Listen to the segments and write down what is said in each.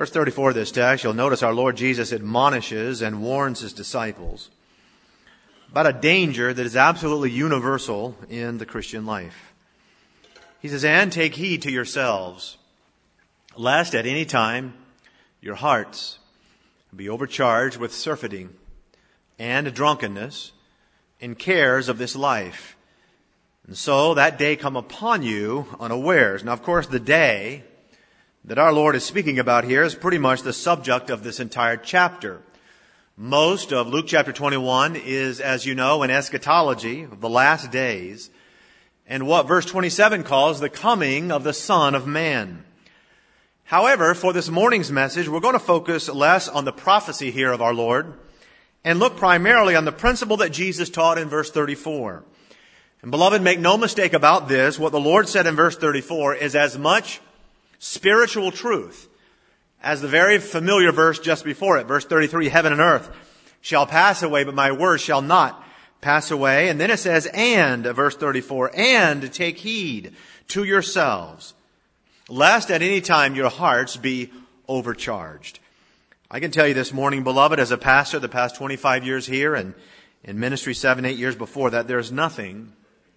Verse 34 of this text, you'll notice our Lord Jesus admonishes and warns his disciples about a danger that is absolutely universal in the Christian life. He says, "And take heed to yourselves, lest at any time your hearts be overcharged with surfeiting and drunkenness and cares of this life. And so that day come upon you unawares." Now, of course, the day that our Lord is speaking about here is pretty much the subject of this entire chapter. Most of Luke chapter 21 is, as you know, an eschatology of the last days and what verse 27 calls the coming of the Son of Man. However, for this morning's message, we're going to focus less on the prophecy here of our Lord and look primarily on the principle that Jesus taught in verse 34. And beloved, make no mistake about this. What the Lord said in verse 34 is as much spiritual truth as the very familiar verse just before it. Verse 33, "Heaven and earth shall pass away, but my words shall not pass away." And then it says, and, verse 34, "And take heed to yourselves, lest at any time your hearts be overcharged." I can tell you this morning, beloved, as a pastor the past 25 years here and in ministry 7-8 years before that, there is nothing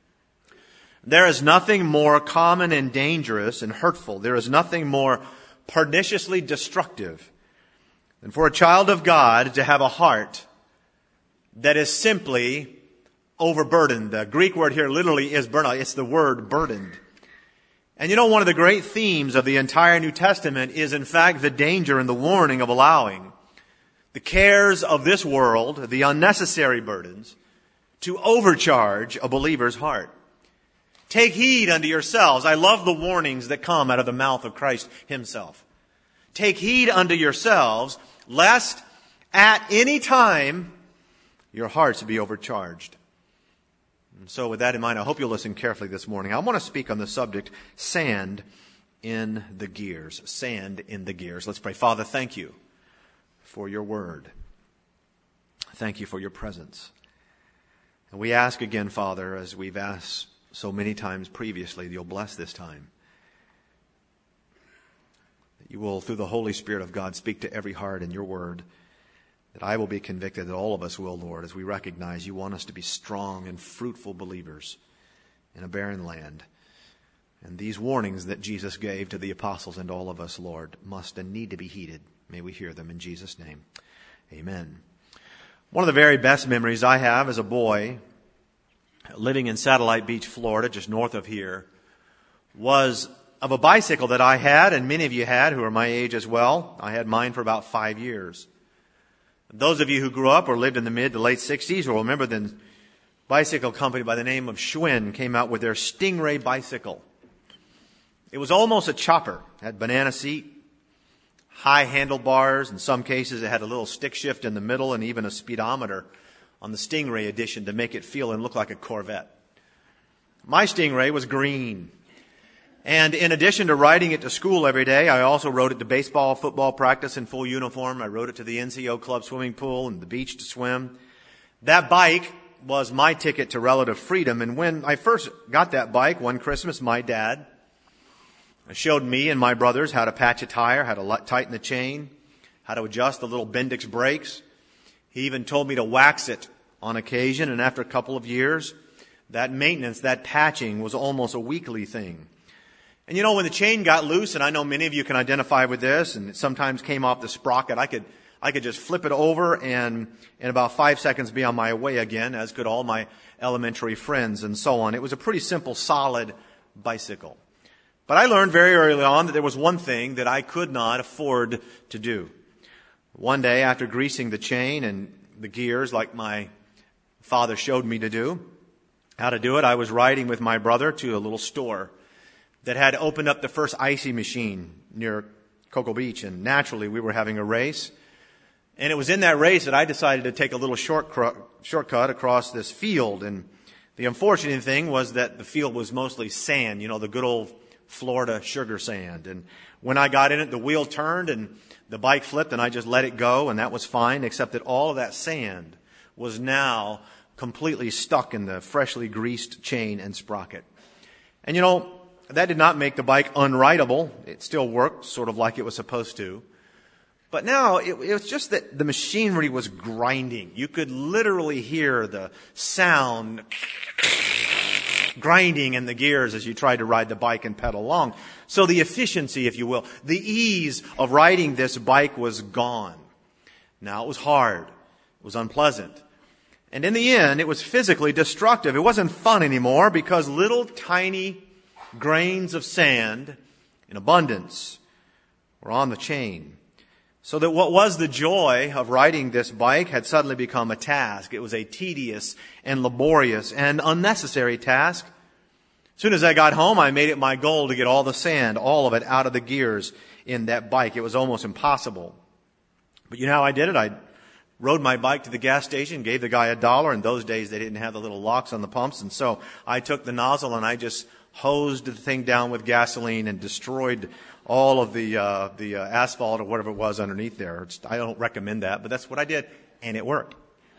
more common and dangerous and hurtful. There is nothing more perniciously destructive than for a child of God to have a heart that is simply overburdened. The Greek word here literally is burnout. It's the word burdened. And you know, one of the great themes of the entire New Testament is in fact the danger and the warning of allowing the cares of this world, the unnecessary burdens, to overcharge a believer's heart. Take heed unto yourselves. I love the warnings that come out of the mouth of Christ himself. Take heed unto yourselves, lest at any time your hearts be overcharged. And so with that in mind, I hope you'll listen carefully this morning. I want to speak on the subject, sand in the gears. Sand in the gears. Let's pray. Father, thank you for your word. Thank you for your presence. And we ask again, Father, as we've asked so many times previously, that you'll bless this time. That you will, through the Holy Spirit of God, speak to every heart in your word. That I will be convicted, that all of us will, Lord, as we recognize you want us to be strong and fruitful believers in a barren land. And these warnings that Jesus gave to the apostles and all of us, Lord, must and need to be heeded. May we hear them in Jesus' name. Amen. One of the very best memories I have as a boy, living in Satellite Beach, Florida, just north of here, was of a bicycle that I had, and many of you had who are my age as well. I had mine for about 5 years. Those of you who grew up or lived in the mid to late 60s will remember the bicycle company by the name of Schwinn came out with their Stingray bicycle. It was almost a chopper. It had banana seat, high handlebars. In some cases, it had a little stick shift in the middle and even a speedometer on the Stingray edition to make it feel and look like a Corvette. My Stingray was green. And in addition to riding it to school every day, I also rode it to baseball, football practice in full uniform. I rode it to the NCO club swimming pool and the beach to swim. That bike was my ticket to relative freedom. And when I first got that bike one Christmas, my dad showed me and my brothers how to patch a tire, how to tighten the chain, how to adjust the little Bendix brakes. He even told me to wax it on occasion, and after a couple of years, that maintenance, that patching was almost a weekly thing. And you know, when the chain got loose, and I know many of you can identify with this, and it sometimes came off the sprocket, I could just flip it over and in about 5 seconds be on my way again, as could all my elementary friends and so on. It was a pretty simple, solid bicycle. But I learned very early on that there was one thing that I could not afford to do. One day, after greasing the chain and the gears like my father showed me to do, how to do it, I was riding with my brother to a little store that had opened up the first icy machine near Cocoa Beach. And naturally, we were having a race. And it was in that race that I decided to take a little shortcut across this field. And the unfortunate thing was that the field was mostly sand, you know, the good old Florida sugar sand. And when I got in it, the wheel turned and the bike flipped, and I just let it go, and that was fine, except that all of that sand was now completely stuck in the freshly greased chain and sprocket. And you know, that did not make the bike unrideable. It still worked sort of like it was supposed to. But now it was just that the machinery was grinding. You could literally hear the sound grinding in the gears as you tried to ride the bike and pedal along. So the efficiency, if you will, the ease of riding this bike was gone. Now it was hard. It was unpleasant. And in the end, it was physically destructive. It wasn't fun anymore because little tiny grains of sand in abundance were on the chain. So that what was the joy of riding this bike had suddenly become a task. It was a tedious and laborious and unnecessary task. As soon as I got home, I made it my goal to get all the sand, all of it, out of the gears in that bike. It was almost impossible. But you know how I did it? I rode my bike to the gas station, gave the guy $1. In those days, they didn't have the little locks on the pumps. And so I took the nozzle and I just hosed the thing down with gasoline and destroyed all of the asphalt or whatever it was underneath there. I don't recommend that, but that's what I did, and it worked.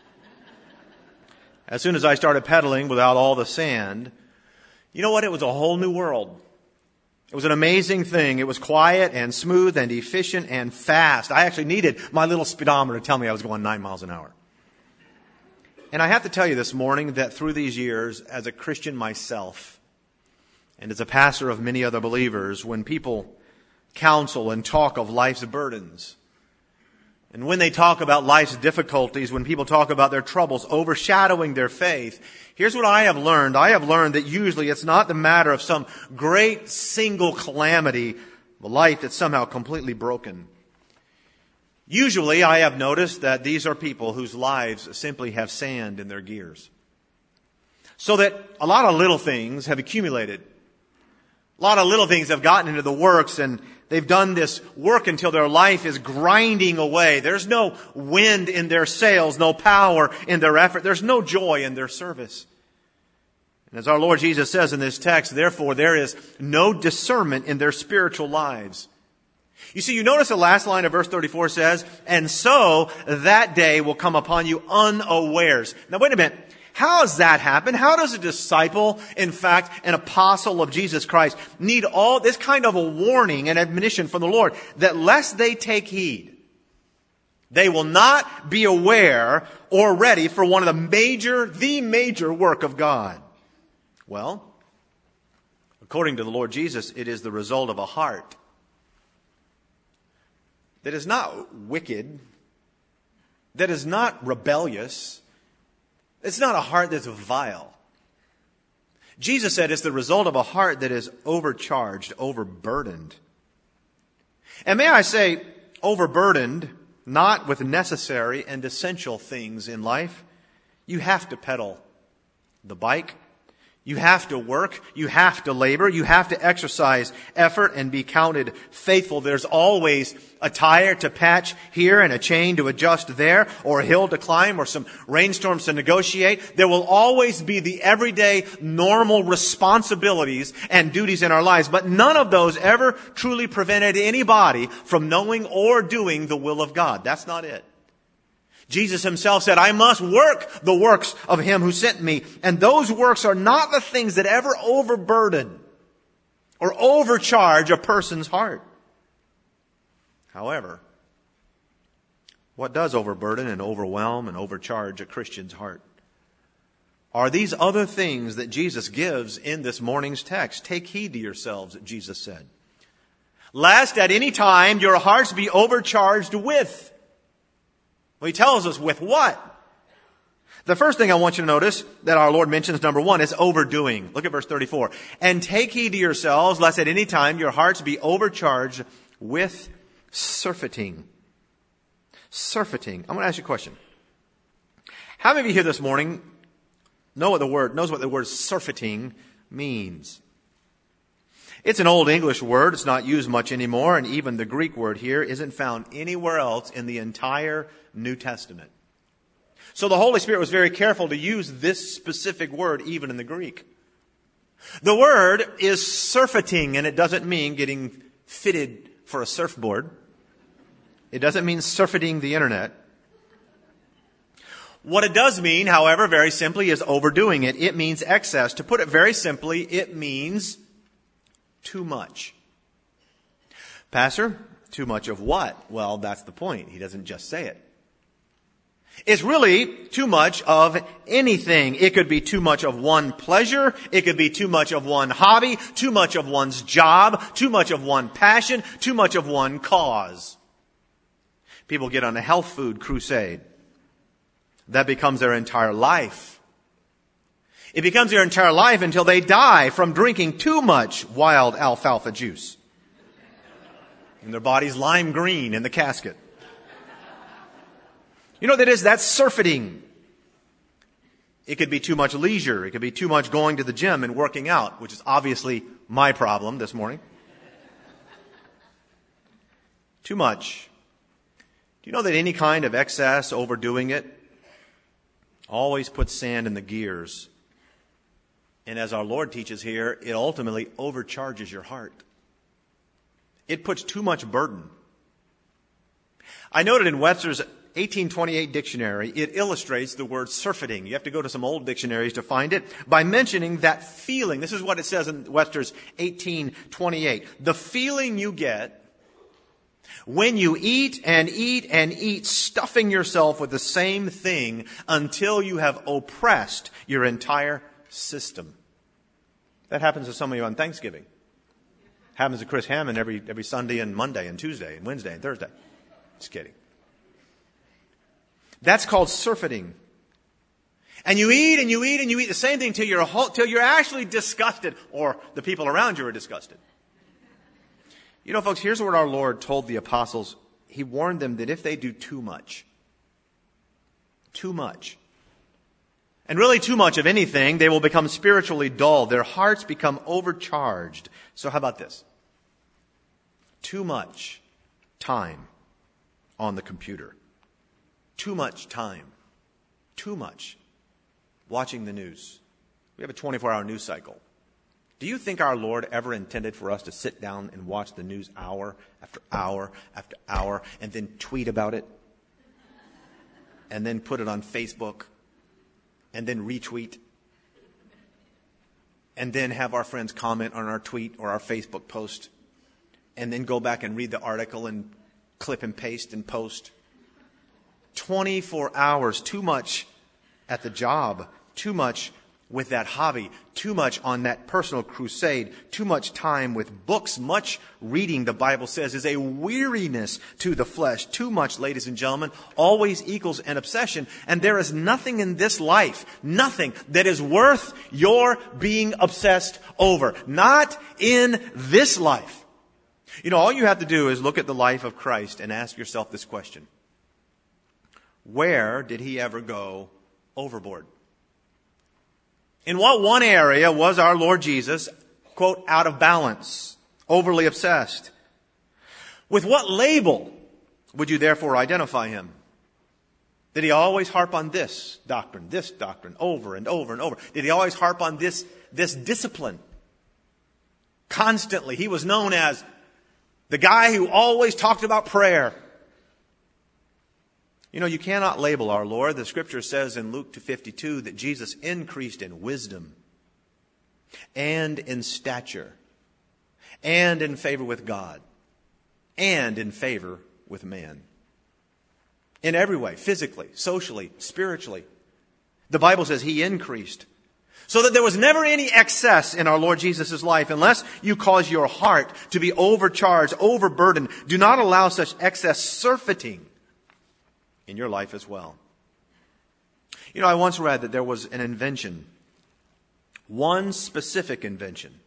As soon as I started pedaling without all the sand, you know what? It was a whole new world. It was an amazing thing. It was quiet and smooth and efficient and fast. I actually needed my little speedometer to tell me I was going 9 miles an hour. And I have to tell you this morning that through these years, as a Christian myself, and as a pastor of many other believers, when people counsel and talk of life's burdens, and when they talk about life's difficulties, when people talk about their troubles overshadowing their faith, here's what I have learned. I have learned that usually it's not the matter of some great single calamity, a life that's somehow completely broken. Usually I have noticed that these are people whose lives simply have sand in their gears. So that a lot of little things have accumulated. A lot of little things have gotten into the works, and they've done this work until their life is grinding away. There's no wind in their sails, no power in their effort. There's no joy in their service. And as our Lord Jesus says in this text, therefore there is no discernment in their spiritual lives. You see, you notice the last line of verse 34 says, and so that day will come upon you unawares. Now wait a minute. How does that happen? How does a disciple, in fact, an apostle of Jesus Christ, need all this kind of a warning and admonition from the Lord that lest they take heed, they will not be aware or ready for one of the major work of God? Well, according to the Lord Jesus, it is the result of a heart that is not wicked, that is not rebellious. It's not a heart that's vile. Jesus said it's the result of a heart that is overcharged, overburdened. And may I say, overburdened, not with necessary and essential things in life. You have to pedal the bike. You have to work. You have to labor. You have to exercise effort and be counted faithful. There's always a tire to patch here and a chain to adjust there, or a hill to climb, or some rainstorms to negotiate. There will always be the everyday normal responsibilities and duties in our lives, but none of those ever truly prevented anybody from knowing or doing the will of God. That's not it. Jesus himself said, I must work the works of him who sent me. And those works are not the things that ever overburden or overcharge a person's heart. However, what does overburden and overwhelm and overcharge a Christian's heart are these other things that Jesus gives in this morning's text. Take heed to yourselves, Jesus said, lest at any time your hearts be overcharged with. Well, he tells us with what? The first thing I want you to notice that our Lord mentions, number one, is overdoing. Look at verse 34. And take heed to yourselves, lest at any time your hearts be overcharged with surfeiting. Surfeiting. I'm going to ask you a question. How many of you here this morning knows what the word surfeiting means? It's an old English word. It's not used much anymore, and even the Greek word here isn't found anywhere else in the entire New Testament. So the Holy Spirit was very careful to use this specific word even in the Greek. The word is surfeiting, and it doesn't mean getting fitted for a surfboard. It doesn't mean surfeiting the internet. What it does mean, however, very simply, is overdoing it. It means excess. To put it very simply, it means too much. Pastor, Too much of what? Well, that's the point. He doesn't just say it. It's really too much of anything. It could be too much of one pleasure. It could be too much of one hobby, too much of one's job, too much of one passion, too much of one cause. People get on a health food crusade. That becomes their entire life. It becomes their entire life until they die from drinking too much wild alfalfa juice. And their body's lime green in the casket. You know what that is? That's surfeiting. It could be too much leisure. It could be too much going to the gym and working out, which is obviously my problem this morning. Too much. Do you know that any kind of excess, overdoing it, always puts sand in the gears? And as our Lord teaches here, it ultimately overcharges your heart. It puts too much burden. I noted in Webster's 1828 dictionary, it illustrates the word surfeiting. You have to go to some old dictionaries to find it by mentioning that feeling. This is what it says in Webster's 1828. The feeling you get when you eat and eat and eat, stuffing yourself with the same thing until you have oppressed your entire system. That happens to some of you on Thanksgiving. Happens to Chris Hammond every Sunday and Monday and Tuesday and Wednesday and Thursday. Just kidding. That's called surfeiting. And you eat and you eat and you eat the same thing till you're actually disgusted, or the people around you are disgusted. You know, folks, here's what our Lord told the apostles. He warned them that if they do too much, and really too much of anything, they will become spiritually dull. Their hearts become overcharged. So how about this? Too much time on the computer. Too much time. Too much watching the news. We have a 24-hour news cycle. Do you think our Lord ever intended for us to sit down and watch the news hour after hour after hour and then tweet about it? And then put it on Facebook? And then retweet? And then have our friends comment on our tweet or our Facebook post? And then go back and read the article and clip and paste and post? 24 hours, too much at the job, too much with that hobby, too much on that personal crusade, too much time with books. Much reading, the Bible says, is a weariness to the flesh. Too much, ladies and gentlemen, always equals an obsession. And there is nothing in this life, nothing that is worth your being obsessed over. Not in this life. You know, all you have to do is look at the life of Christ and ask yourself this question. Where did he ever go overboard? In what one area was our Lord Jesus, quote, out of balance, overly obsessed? With what label would you therefore identify him? Did he always harp on this doctrine, over and over and over? Did he always harp on this discipline? Constantly. He was known as the guy who always talked about prayer. You know, you cannot label our Lord. The scripture says in Luke 2:52 that Jesus increased in wisdom and in stature and in favor with God and in favor with man. In every way, physically, socially, spiritually. The Bible says he increased. So that there was never any excess in our Lord Jesus' life. Unless you cause your heart to be overcharged, overburdened, do not allow such excess surfeiting in your life as well. You know, I once read that there was an invention, one specific invention,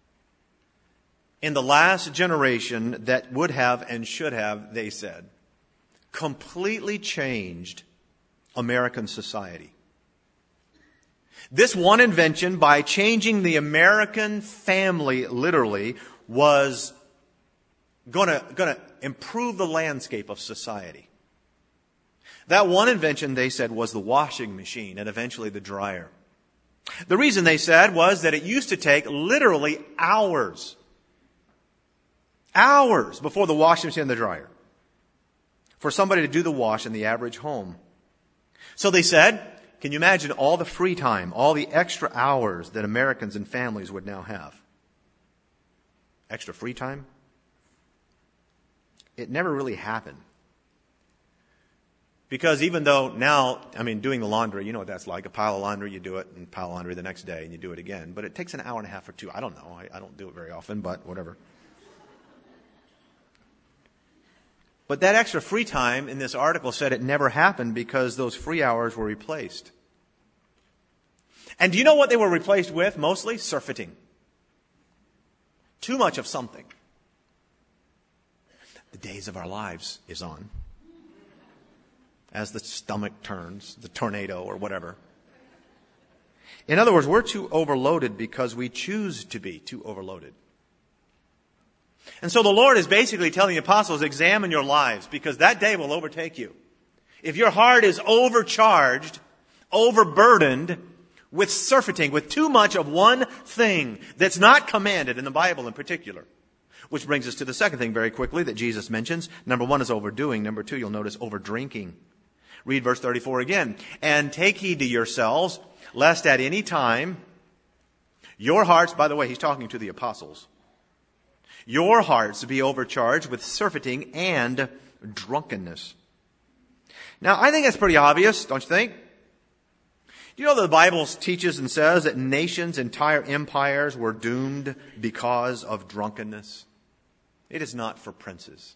in the last generation that would have and should have, they said, completely changed American society. This one invention, by changing the American family literally, was going to improve the landscape of society. That one invention, they said, was the washing machine and eventually the dryer. The reason, they said, was that it used to take literally hours before the washing machine and the dryer for somebody to do the wash in the average home. So they said, can you imagine all the free time, all the extra hours that Americans and families would now have? Extra free time? it never really happened. Because even though now, doing the laundry, you know what that's like. A pile of laundry, you do it, and pile of laundry the next day, and you do it again. But it takes an hour and a half or two. I don't know. I don't do it very often, but whatever. But that extra free time in this article said it never happened because those free hours were replaced. And do you know what they were replaced with mostly? Surfeiting. Too much of something. The days of our lives is on. As the stomach turns, the tornado or whatever. In other words, we're too overloaded because we choose to be too overloaded. And so the Lord is basically telling the apostles, examine your lives because that day will overtake you. If your heart is overcharged, overburdened with surfeiting, with too much of one thing that's not commanded in the Bible in particular. Which brings us to the second thing very quickly that Jesus mentions. Number one is overdoing. Number two, you'll notice overdrinking. Read verse 34 again. And take heed to yourselves, lest at any time your hearts, by the way, he's talking to the apostles, your hearts be overcharged with surfeiting and drunkenness. Now, I think that's pretty obvious, don't you think? You know the Bible teaches and says that nations, entire empires were doomed because of drunkenness. It is not for princes.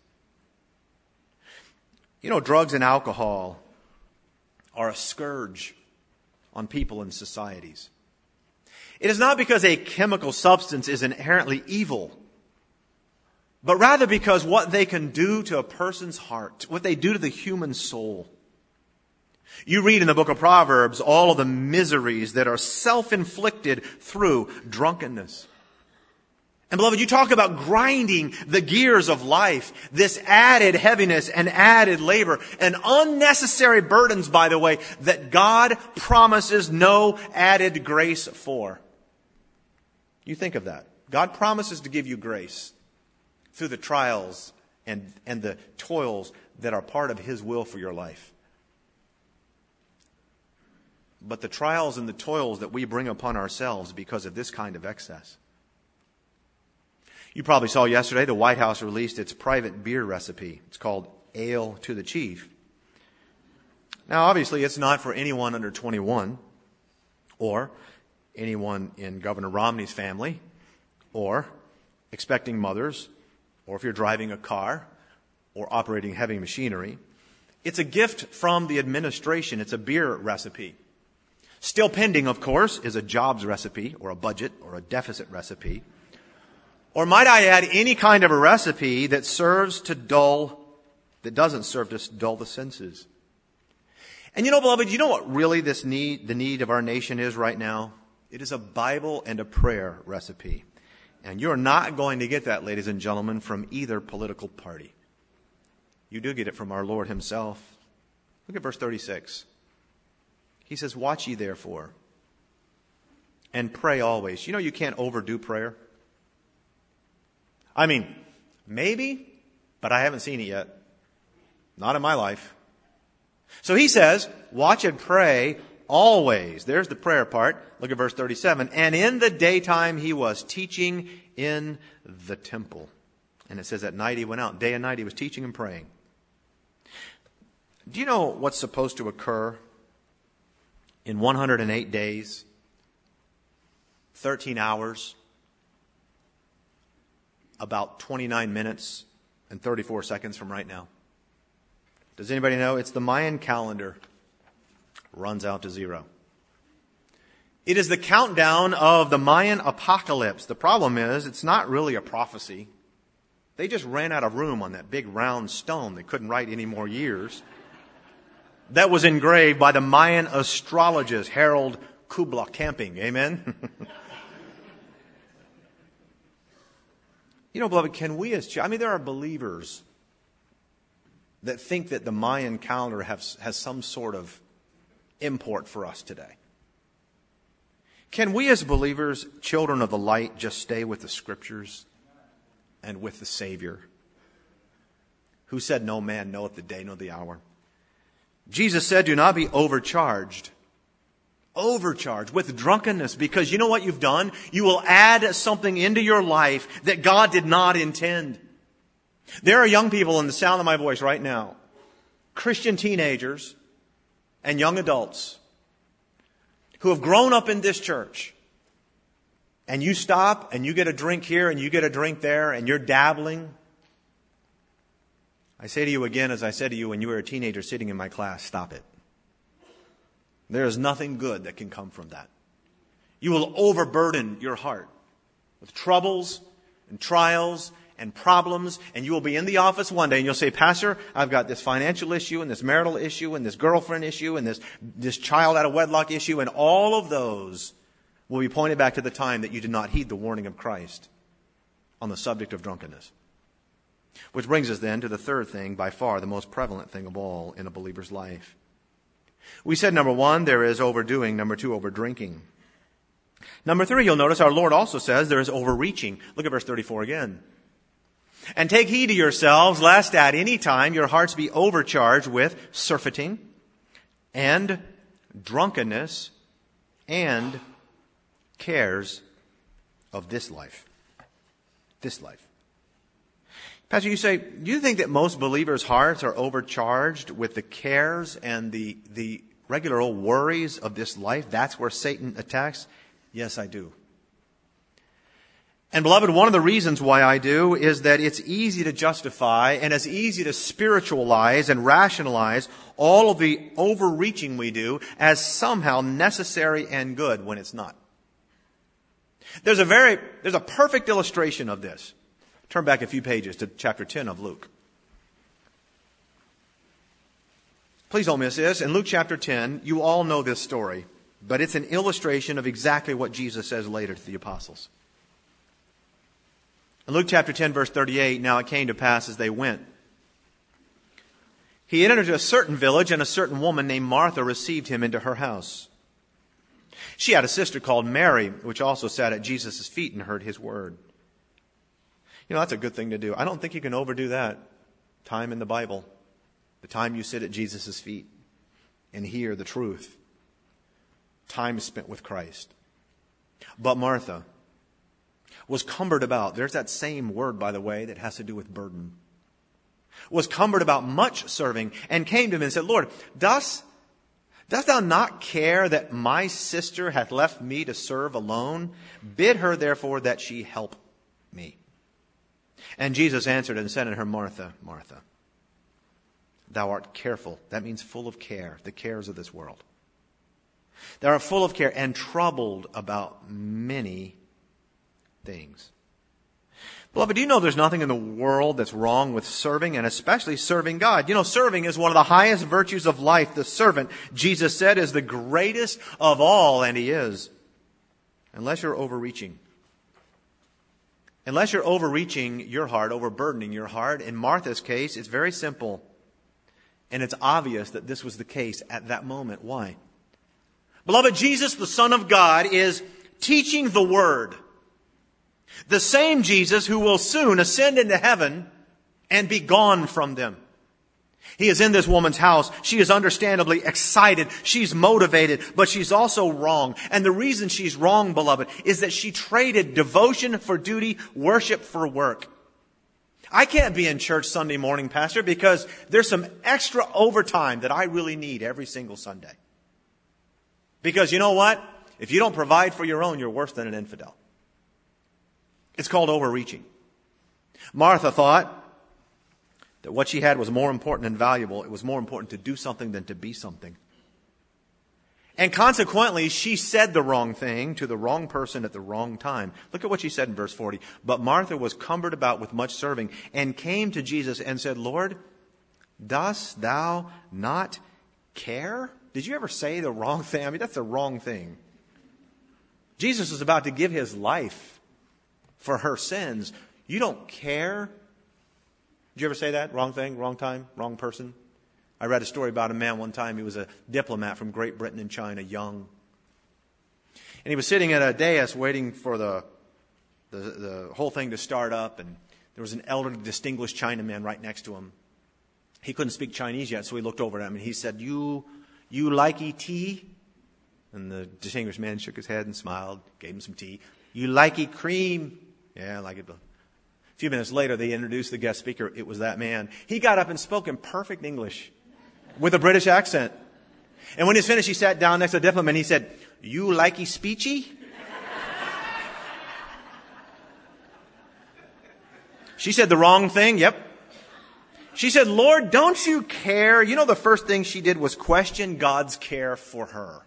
You know, drugs and alcohol are a scourge on people and societies. It is not because a chemical substance is inherently evil, but rather because what they can do to a person's heart, what they do to the human soul. You read in the book of Proverbs all of the miseries that are self-inflicted through drunkenness. And beloved, you talk about grinding the gears of life, this added heaviness and added labor and unnecessary burdens, by the way, that God promises no added grace for. You think of that. God promises to give you grace through the trials and the toils that are part of His will for your life. But the trials and the toils that we bring upon ourselves because of this kind of excess. You probably saw yesterday the White House released its private beer recipe. It's called Ale to the Chief. Now, obviously, it's not for anyone under 21 or anyone in Governor Romney's family or expecting mothers or if you're driving a car or operating heavy machinery. It's a gift from the administration. It's a beer recipe. Still pending, of course, is a jobs recipe or a budget or a deficit recipe. Or might I add, any kind of a recipe that doesn't serve to dull the senses. And you know, beloved, you know what really the need of our nation is right now? It is a Bible and a prayer recipe. And you're not going to get that, ladies and gentlemen, from either political party. You do get it from our Lord Himself. Look at verse 36. He says, watch ye therefore, and pray always. You know you can't overdo prayer. Maybe, but I haven't seen it yet. Not in my life. So he says, watch and pray always. There's the prayer part. Look at verse 37. And in the daytime he was teaching in the temple. And it says at night he went out. Day and night he was teaching and praying. Do you know what's supposed to occur in 108 days, 13 hours, about 29 minutes and 34 seconds from right now? Does anybody know? It's the Mayan calendar. Runs out to zero. It is the countdown of the Mayan apocalypse. The problem is, it's not really a prophecy. They just ran out of room on that big round stone. They couldn't write any more years. That was engraved by the Mayan astrologist Harold Kubla Camping. Amen? You know, beloved, can we there are believers that think that the Mayan calendar has some sort of import for us today. Can we as believers, children of the light, just stay with the Scriptures and with the Savior, who said, no man knoweth the day nor the hour? Jesus said, do not be overcharged with drunkenness, because you know what you've done? You will add something into your life that God did not intend. There are young people in the sound of my voice right now, Christian teenagers and young adults who have grown up in this church. And you stop and you get a drink here and you get a drink there and you're dabbling. I say to you again, as I said to you when you were a teenager sitting in my class, stop it. There is nothing good that can come from that. You will overburden your heart with troubles and trials and problems, and you will be in the office one day and you'll say, Pastor, I've got this financial issue and this marital issue and this girlfriend issue and this child out of wedlock issue, and all of those will be pointed back to the time that you did not heed the warning of Christ on the subject of drunkenness. Which brings us then to the third thing, by far the most prevalent thing of all in a believer's life. We said, number one, there is overdoing. Number two, overdrinking. Number three, you'll notice our Lord also says there is overreaching. Look at verse 34 again. And take heed to yourselves, lest at any time your hearts be overcharged with surfeiting and drunkenness and cares of this life. This life. Pastor, you say, do you think that most believers' hearts are overcharged with the cares and the regular old worries of this life? That's where Satan attacks? Yes, I do. And beloved, one of the reasons why I do is that it's easy to justify and it's easy to spiritualize and rationalize all of the overreaching we do as somehow necessary and good when it's not. There's a perfect illustration of this. Turn back a few pages to chapter 10 of Luke. Please don't miss this. In Luke chapter 10, you all know this story, but it's an illustration of exactly what Jesus says later to the apostles. In Luke chapter 10, verse 38, now it came to pass as they went. He entered into a certain village, and a certain woman named Martha received him into her house. She had a sister called Mary, which also sat at Jesus' feet and heard his word. You know, that's a good thing to do. I don't think you can overdo that time in the Bible. The time you sit at Jesus' feet and hear the truth. Time spent with Christ. But Martha was cumbered about. There's that same word, by the way, that has to do with burden. Was cumbered about much serving and came to him and said, Lord, dost thou not care that my sister hath left me to serve alone? Bid her therefore that she help me. And Jesus answered and said unto her, Martha, Martha, thou art careful. That means full of care, the cares of this world. Thou art full of care and troubled about many things. Beloved, do you know there's nothing in the world that's wrong with serving, and especially serving God? You know, serving is one of the highest virtues of life. The servant, Jesus said, is the greatest of all, and he is. Unless you're overreaching. Unless you're overreaching your heart, overburdening your heart. In Martha's case, it's very simple. And it's obvious that this was the case at that moment. Why? Beloved, Jesus, the Son of God, is teaching the Word. The same Jesus who will soon ascend into heaven and be gone from them. He is in this woman's house. She is understandably excited. She's motivated, but she's also wrong. And the reason she's wrong, beloved, is that she traded devotion for duty, worship for work. I can't be in church Sunday morning, Pastor, because there's some extra overtime that I really need every single Sunday. Because you know what? If you don't provide for your own, you're worse than an infidel. It's called overreaching. Martha thought that what she had was more important and valuable. It was more important to do something than to be something. And consequently, she said the wrong thing to the wrong person at the wrong time. Look at what she said in verse 40. But Martha was cumbered about with much serving and came to Jesus and said, Lord, dost thou not care? Did you ever say the wrong thing? I mean, that's the wrong thing. Jesus is about to give his life for her sins. You don't care? Did you ever say that? Wrong thing, wrong time, wrong person? I read a story about a man one time. He was a diplomat from Great Britain and China, young. And he was sitting at a dais waiting for the whole thing to start up. And there was an elderly, distinguished Chinaman right next to him. He couldn't speak Chinese yet, so he looked over at him and he said, You likey tea? And the distinguished man shook his head and smiled, gave him some tea. You likey cream? Yeah, I like it. A few minutes later, they introduced the guest speaker. It was that man. He got up and spoke in perfect English with a British accent. And when he was finished, he sat down next to the diplomat and he said, "You likey speechy?" She said the wrong thing. Yep. She said, "Lord, don't you care?" You know, the first thing she did was question God's care for her.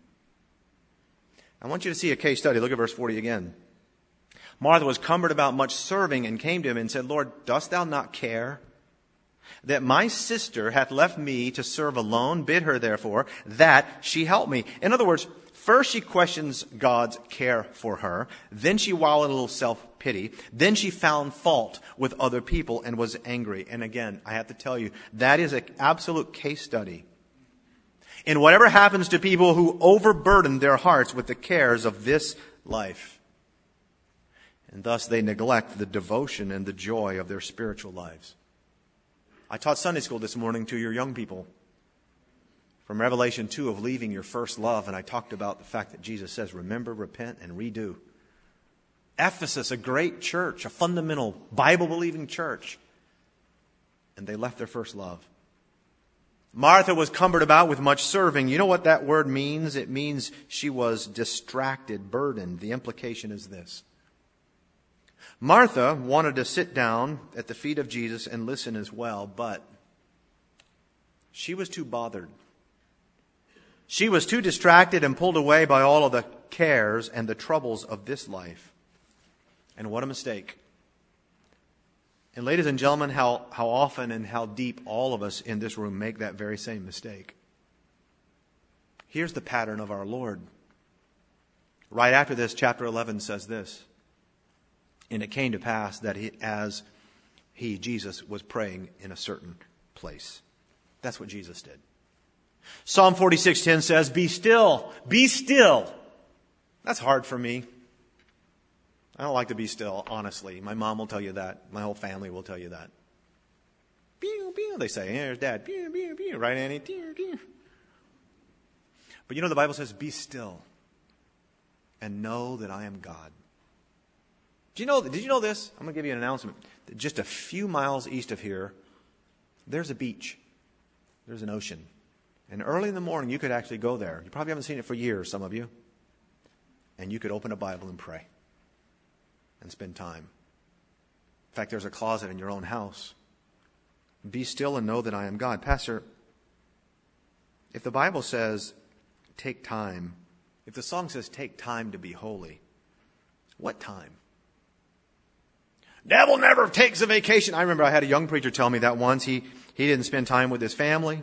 I want you to see a case study. Look at verse 40 again. Martha was cumbered about much serving and came to him and said, "Lord, dost thou not care that my sister hath left me to serve alone? Bid her therefore that she help me." In other words, first she questions God's care for her. Then she wallowed in a little self-pity. Then she found fault with other people and was angry. And again, I have to tell you, that is an absolute case study in whatever happens to people who overburden their hearts with the cares of this life. And thus they neglect the devotion and the joy of their spiritual lives. I taught Sunday school this morning to your young people from Revelation 2 of leaving your first love. And I talked about the fact that Jesus says, remember, repent, and redo. Ephesus, a great church, a fundamental Bible-believing church. And they left their first love. Martha was cumbered about with much serving. You know what that word means? It means she was distracted, burdened. The implication is this. Martha wanted to sit down at the feet of Jesus and listen as well, but she was too bothered. She was too distracted and pulled away by all of the cares and the troubles of this life. And what a mistake. And ladies and gentlemen, how often and how deep all of us in this room make that very same mistake. Here's the pattern of our Lord. Right after this, chapter 11 says this. And it came to pass that Jesus, was praying in a certain place. That's what Jesus did. Psalm 46:10 says, "Be still, be still." That's hard for me. I don't like to be still, honestly. My mom will tell you that. My whole family will tell you that. Pew, pew, they say, "Here's Dad." Pew, pew, pew. Right, Annie? Pew, pew. But you know the Bible says, "Be still and know that I am God." Did you know this? I'm going to give you an announcement. Just a few miles east of here, there's a beach. There's an ocean. And early in the morning, you could actually go there. You probably haven't seen it for years, some of you. And you could open a Bible and pray. And spend time. In fact, there's a closet in your own house. Be still and know that I am God. Pastor, if the Bible says, take time, if the song says, take time to be holy, what time? Devil never takes a vacation. I remember I had a young preacher tell me that once. He didn't spend time with his family.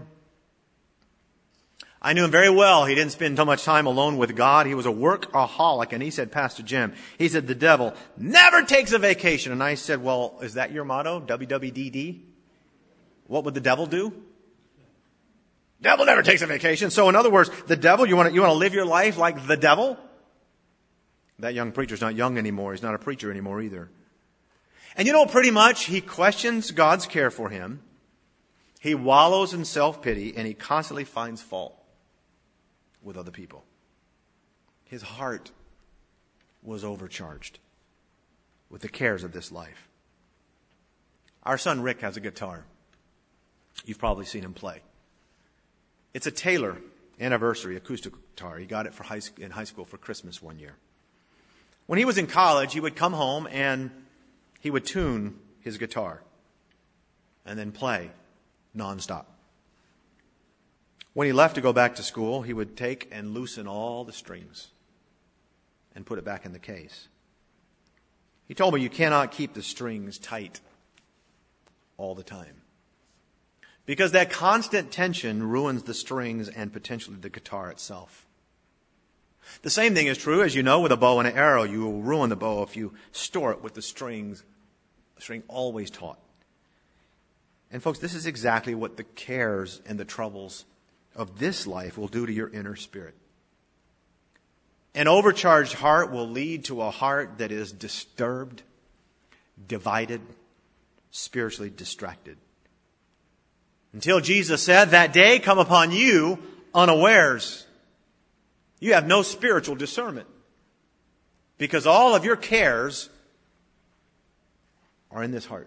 I knew him very well. He didn't spend so much time alone with God. He was a workaholic. And he said, Pastor Jim, he said, the devil never takes a vacation. And I said, well, is that your motto? WWDD? What would the devil do? Devil never takes a vacation. So in other words, the devil, you want to live your life like the devil? That young preacher's not young anymore. He's not a preacher anymore either. And you know, pretty much he questions God's care for him. He wallows in self-pity and he constantly finds fault with other people. His heart was overcharged with the cares of this life. Our son Rick has a guitar. You've probably seen him play. It's a Taylor Anniversary acoustic guitar. He got it in high school for Christmas one year. When he was in college, he would come home and he would tune his guitar and then play nonstop. When he left to go back to school, he would take and loosen all the strings and put it back in the case. He told me you cannot keep the strings tight all the time, because that constant tension ruins the strings and potentially the guitar itself. The same thing is true, as you know, with a bow and an arrow. You will ruin the bow if you store it with the string always taut. And folks, this is exactly what the cares and the troubles of this life will do to your inner spirit. An overcharged heart will lead to a heart that is disturbed, divided, spiritually distracted. Until Jesus said, that day come upon you unawares. You have no spiritual discernment, because all of your cares are in this heart.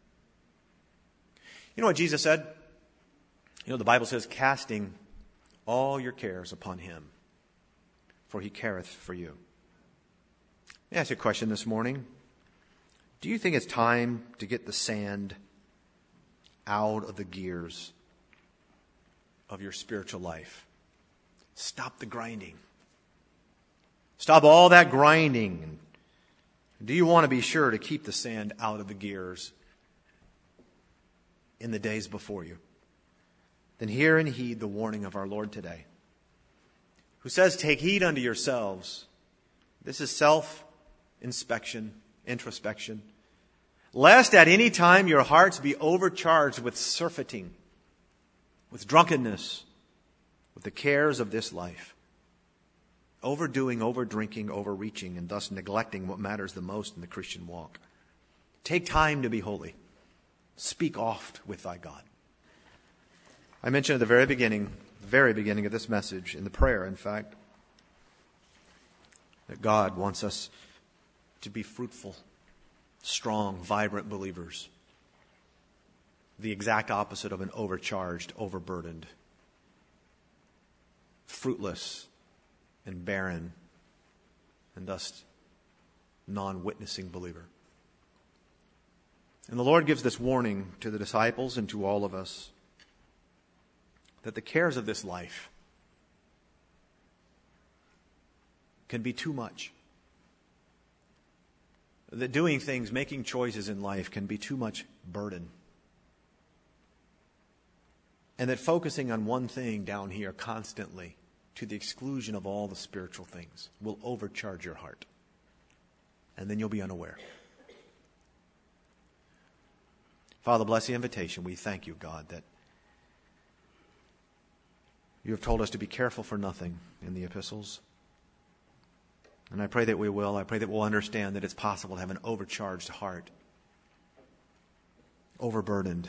You know what Jesus said? You know, the Bible says, casting all your cares upon him, for he careth for you. Let me ask you a question this morning. Do you think it's time to get the sand out of the gears of your spiritual life? Stop the grinding. Stop all that grinding. Do you want to be sure to keep the sand out of the gears in the days before you? Then hear and heed the warning of our Lord today, who says, take heed unto yourselves. This is self-inspection, introspection. Lest at any time your hearts be overcharged with surfeiting, with drunkenness, with the cares of this life. Overdoing, overdrinking, overreaching, and thus neglecting what matters the most in the Christian walk. Take time to be holy. Speak oft with thy God. I mentioned at the very beginning of this message, in the prayer, in fact, that God wants us to be fruitful, strong, vibrant believers. The exact opposite of an overcharged, overburdened, fruitless, and barren, and thus non-witnessing believer. And the Lord gives this warning to the disciples and to all of us, that the cares of this life can be too much. That doing things, making choices in life can be too much burden. And that focusing on one thing down here constantly, to the exclusion of all the spiritual things, will overcharge your heart. And then you'll be unaware. Father, bless the invitation. We thank you, God, that you have told us to be careful for nothing in the epistles. And I pray that we will. I pray that we'll understand that it's possible to have an overcharged heart, overburdened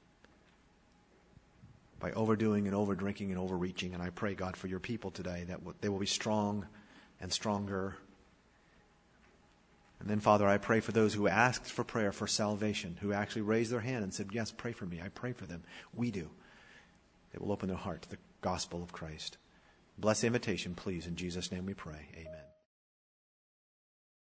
by overdoing and overdrinking and overreaching. And I pray, God, for your people today that they will be strong and stronger. And then, Father, I pray for those who asked for prayer for salvation, who actually raised their hand and said, yes, pray for me. I pray for them. We do. They will open their heart to the gospel of Christ. Bless the invitation, please. In Jesus' name we pray. Amen.